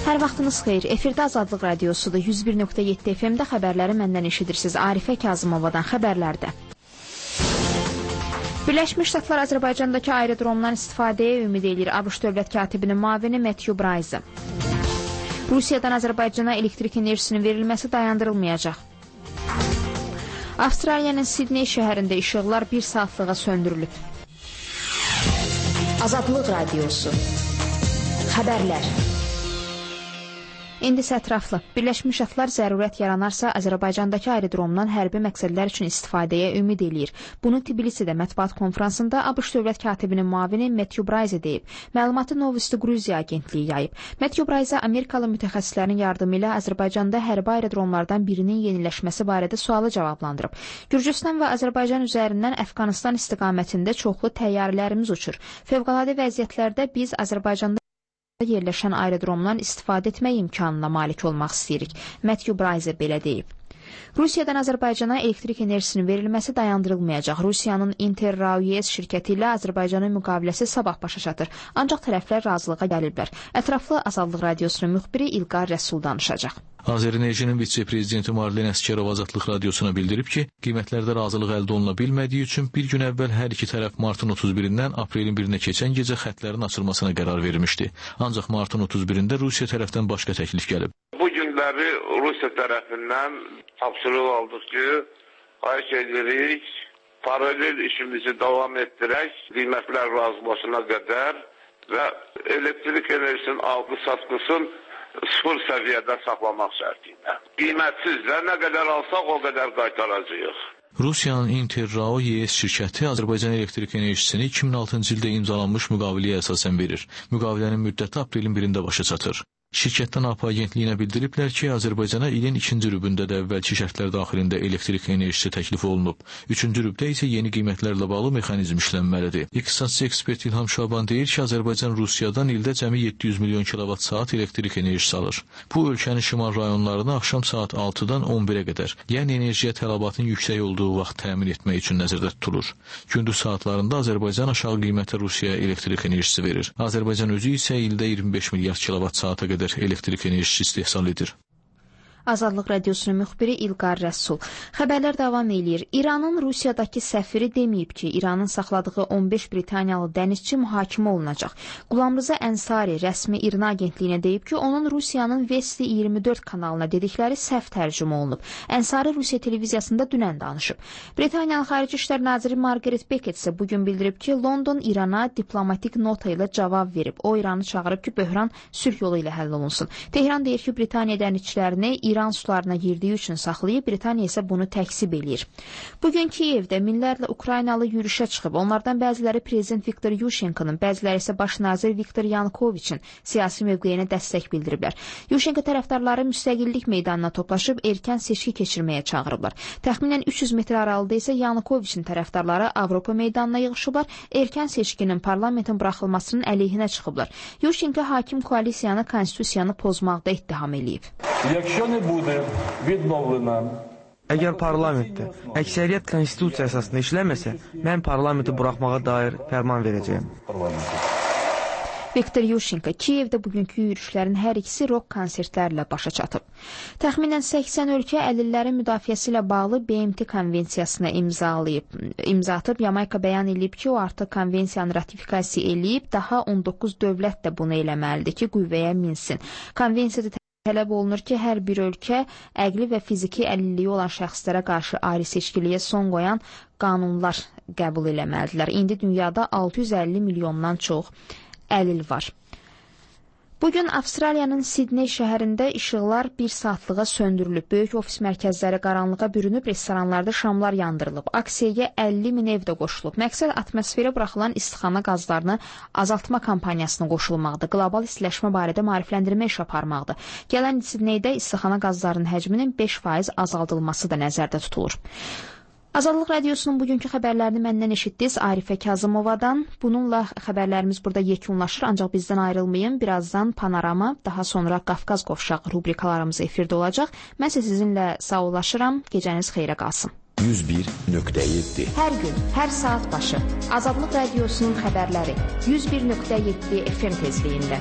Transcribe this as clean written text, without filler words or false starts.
Hər vaxtınız xeyir. Efirdə Azadlıq Radiosudur. 101.7 FM-də xəbərləri məndən eşidirsiniz. Arifə Kazımovadan xəbərlərdə. Birləşmiş Ştatlar Azərbaycandakı aerodromdan istifadəyə ümid edir. ABŞ dövlət katibinin müavini Matthew Bryce. Rusiyadan Azərbaycana elektrik enerjisinin verilməsi dayandırılmayacaq. Avstraliyanın Sidney şəhərində işıqlar 1 saatlığa söndürülüb. Azadlıq Radiosu. Xəbərlər. İndi isə ətraflı. Birləşmiş Ştatlar zərurət yaranarsa Azərbaycandakı aerodromdan hərbi məqsədlər üçün istifadəyə ümid eləyir. Bunu Tbilisidə mətbuat konfransında ABŞ dövlət katibinin müavini Matthew Bryce deyib. Məlumatı Novosti Gruziya agentliyi yayıb. Matthew Bryce Amerikalı mütəxəssislərin yardımı ilə Azərbaycanda hərbi aerodromlardan birinin yeniləşməsi barədə sualı cavablandırıb. Gürcüstan və Azərbaycan üzərindən Əfqanistan istiqamətində çoxlu təyyarələrimiz uçur. Fövqəladə vəziyyətlərdə biz Azərbaycanda yerləşən aerodromdan istifadə etmək imkanına malik olmaq istəyirik. Matthew Bryce belə deyib. Rusiyadan Azərbaycana elektrik enerjisinin verilməsi dayandırılmayacaq. Rusiyanın Interrail şirkəti ilə Azərbaycanın müqaviləsi sabah başa çatır. Ancaq tərəflər razılığa gəliblər. Ətraflı Azadlıq Radiosunun müxbiri İlqar Rəsul danışacaq. Azərenerjinin vitse-prezidenti Marlen Əsgərov Azadlıq Radiosuna bildirib ki, qiymətlərdə razılıq əldə oluna bilmədiyi üçün bir gün əvvəl hər iki tərəf martın 31-dən aprelin 1-nə keçən gecə xətlərin açılmasına qərar vermişdi. Ancaq martın 31-də Rusiya tərəfdən başqa təklif gəlib. Bu günləri Rusiya tərəfindən tapşırıq aldıq ki, xahiş edirik, paralel işimizi davam etdirək, qiymətlər razılaşana qədər və elektrik enerjisinin alqı-satqısın 0 səviyyədə saxlamaq şərtilə. Qiymətsiz və nə qədər alsaq o qədər qaytaracağıq. Rusiyanın Interrail YS şirkəti Azərbaycan elektrik enerjisini 2006-cı ildə imzalanmış müqaviləyə əsasən verir. Müqavilənin müddəti aprelin 1-də başa çatır. Şirkətdən AP agentliyinə bildiriblər ki, Azərbaycana ilin 2-ci rübündə də əvvəlki şərtlər daxilində elektrik enerjisi təklif olunub. 3-cü rübdə isə yeni qiymətlərlə bağlı mexanizm işlənməlidir. İqtisadçı ekspert İlham Şaban deyir ki, Azərbaycan Rusiyadan ildə cəmi 700 milyon kilovat saat elektrik enerjisi alır. Bu, ölkənin şimal rayonlarını axşam saat 6-dan 11-ə qədər, yəni enerjiyə tələbatın yüksək olduğu vaxt təmin etmək üçün nəzərdə tutulur. Gündüz saatlarında Azərbaycan aşağı qiymətə Rusiyaya elektrik enerjisi verir. Azərbaycan özü isə ildə 25 milyard kilovat saata qədər elektrik enerjisi istehsal edir. Azadlıq Radiosunun müxbiri İlqar Rəsul. Xəbərlər davam eləyir. İranın Rusiyadakı səfiri deməyib ki, İranın saxladığı 15 Britaniyalı dənizçi mühakimə olunacaq. Qulamriza Ənsari rəsmi İRNA agentliyinə deyib ki, onun Rusiyanın Vesti 24 kanalına dedikləri səhv tərcümə olunub. Ənsari Rusiya televiziyasında dünən danışıb. Britaniyalı Xarici İşlər Naziri Margaret Beckett isə bugün bildirib ki, London İrana diplomatik nota ilə cavab verib. O, İranı çağırıb ki, böhran sülh yolu ilə həll olunsun. Tehran deyir ki, Britaniya dənizçilərini İran sularına girdiyi üçün saxlayıb, Britaniya isə bunu təksib eləyir. Bugün Kiyevdə minlərlə Ukraynalı yürüşə çıxıb. Onlardan bəziləri Prezident Viktor Yushchenko'nun, bəziləri isə Baş nazir Viktor Yanukoviçin siyasi mövqeyinə dəstək bildiriblər. Yushchenko tərəfdarları müstəqillik meydanına toplaşıb erkən seçki keçirməyə çağırıblar. Təxminən 300 metr aralıda isə Yanukoviçin tərəfdarları Avropa meydanına yığışıblar, erkən seçkinin parlamentin buraxılmasının əleyhinə çıxıblar. Yushchenko hakim koalisiyanı konstitusiyanı pozmaqda ittiham eləyib. Əgər parlamentdə əksəriyyət konstitusiya əsasında işləməsə, mən parlamenti buraxmağa dair fərman verəcəyim. Viktor Yushchenko Kiyevdə bugünkü yürüşlərin hər ikisi rock konsertlərlə başa çatıb. Təxminən 80 ölkə əlillərin müdafiəsi ilə bağlı BMT konvensiyasına imza atıb. Yamayka bəyan edib ki, o artıq konvensiyanı ratifikasiya eləyib, daha 19 dövlət də bunu eləməlidir ki, qüvvəyə minsin. Konvensiyada tələb olunur ki, hər bir ölkə əqli və fiziki əlilliyi olan şəxslərə qarşı ayrı seçkiliyə son qoyan qanunlar qəbul eləməlidirlər. İndi dünyada 650 milyondan çox əlil var. Bugün Avstraliyanın Sidney şəhərində işıqlar 1 saatlığa söndürülüb. Böyük ofis mərkəzləri qaranlığa bürünüb, restoranlarda şamlar yandırılıb. Aksiyaya 50 min ev də qoşulub. Məqsəd atmosferə buraxılan istixana qazlarını azaltma kampaniyasına qoşulmaqdır. Qlobal istiləşmə barədə maarifləndirmə iş aparmaqdır. Gələn Sidneydə istixana qazlarının həcminin 5% azaldılması da nəzərdə tutulur. Azadlıq Radiosunun bugünkü xəbərlərini məndən eşitdiniz Arifə Kazımovadan. Bununla xəbərlərimiz burada yekunlaşır, ancaq bizdən ayrılmayın. Birazdan Panorama, daha sonra Qafqaz qovşağı rubrikalarımız efirdə olacaq. Mən isə sizinlə sağollaşıram. Gecəniz xeyrə qalsın. 101.7 Hər gün, hər saat başı Azadlıq Radiosunun xəbərləri 101.7 FM tezliyində.